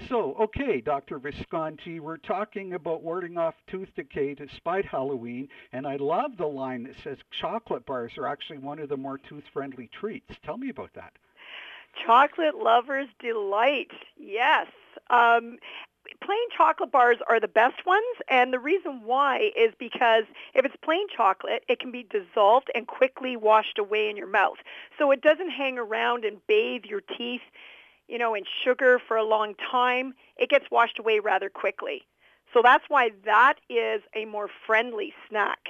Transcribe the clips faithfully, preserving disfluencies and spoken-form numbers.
So, okay, Doctor Visconti, we're talking about warding off tooth decay despite Halloween, and I love the line that says chocolate bars are actually one of the more tooth-friendly treats. Tell me about that. Chocolate lovers delight. Yes. Um, plain chocolate bars are the best ones, and the reason why is because if it's plain chocolate, it can be dissolved and quickly washed away in your mouth. So it doesn't hang around and bathe your teeth, you know, in sugar for a long time. It gets washed away rather quickly. So that's why that is a more friendly snack.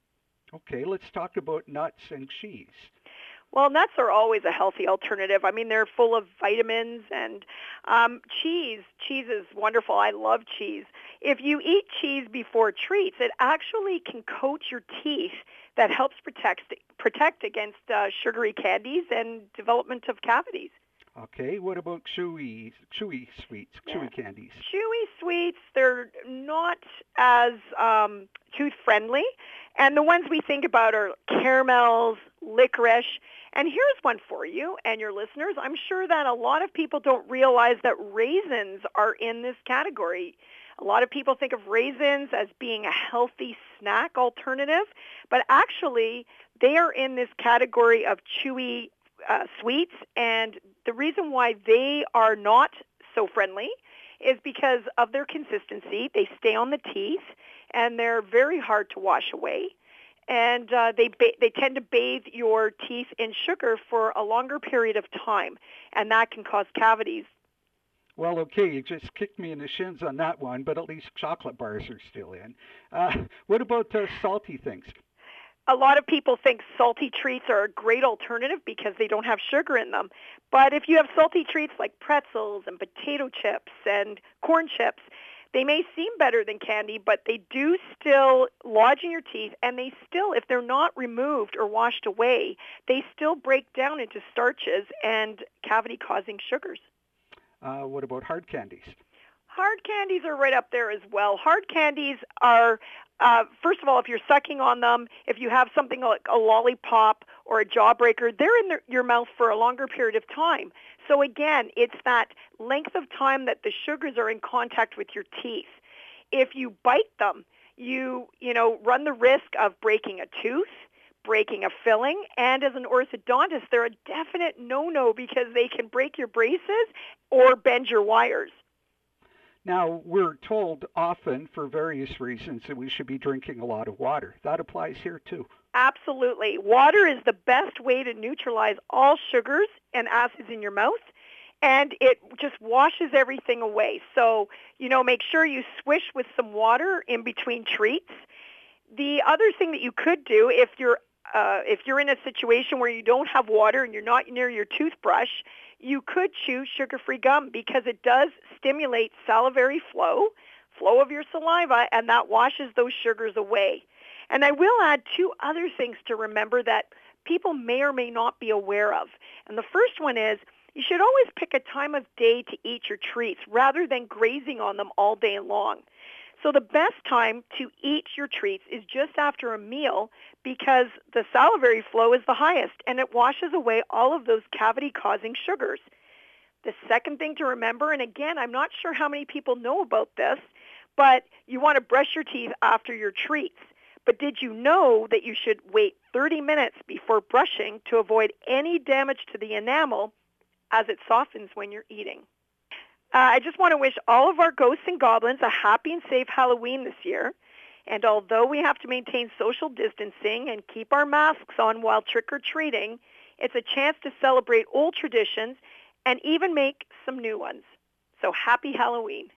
Okay, let's talk about nuts and cheese. Well, nuts are always a healthy alternative. I mean, they're full of vitamins and um, cheese. Cheese is wonderful. I love cheese. If you eat cheese before treats, it actually can coat your teeth. That helps protect protect against uh, sugary candies and development of cavities. Okay, what about chewy, chewy sweets, Yeah. chewy candies? Chewy sweets, they're not as um, tooth friendly. And the ones we think about are caramels, licorice. And here's one for you and your listeners. I'm sure that a lot of people don't realize that raisins are in this category. A lot of people think of raisins as being a healthy snack alternative, but actually they are in this category of chewy uh, sweets. And the reason why they are not so friendly is because of their consistency. They stay on the teeth, and they're very hard to wash away. And uh, they ba- they tend to bathe your teeth in sugar for a longer period of time, and that can cause cavities. Well, okay, you just kicked me in the shins on that one, but at least chocolate bars are still in. Uh, what about uh, salty things? A lot of people think salty treats are a great alternative because they don't have sugar in them. But if you have salty treats like pretzels and potato chips and corn chips, they may seem better than candy, but they do still lodge in your teeth, and they still, if they're not removed or washed away, they still break down into starches and cavity-causing sugars. Uh, what about hard candies? Hard candies are right up there as well. Hard candies are, uh, first of all, if you're sucking on them, if you have something like a lollipop or a jawbreaker, they're in the, your mouth for a longer period of time. So again, it's that length of time that the sugars are in contact with your teeth. If you bite them, you, you know, run the risk of breaking a tooth, breaking a filling, and as an orthodontist, they're a definite no-no because they can break your braces or bend your wires. Now, we're told often for various reasons that we should be drinking a lot of water. That applies here too. Absolutely. Water is the best way to neutralize all sugars and acids in your mouth, and it just washes everything away. So, you know, make sure you swish with some water in between treats. The other thing that you could do if you're uh, if you're in a situation where you don't have water and you're not near your toothbrush, you could chew sugar-free gum because it does stimulate salivary flow, flow of your saliva, and that washes those sugars away. And I will add two other things to remember that people may or may not be aware of. And the first one is you should always pick a time of day to eat your treats rather than grazing on them all day long. So the best time to eat your treats is just after a meal because the salivary flow is the highest and it washes away all of those cavity-causing sugars. The second thing to remember, and again, I'm not sure how many people know about this, but you want to brush your teeth after your treats. But did you know that you should wait thirty minutes before brushing to avoid any damage to the enamel as it softens when you're eating? Uh, I just want to wish all of our ghosts and goblins a happy and safe Halloween this year. And although we have to maintain social distancing and keep our masks on while trick-or-treating, it's a chance to celebrate old traditions and even make some new ones. So happy Halloween.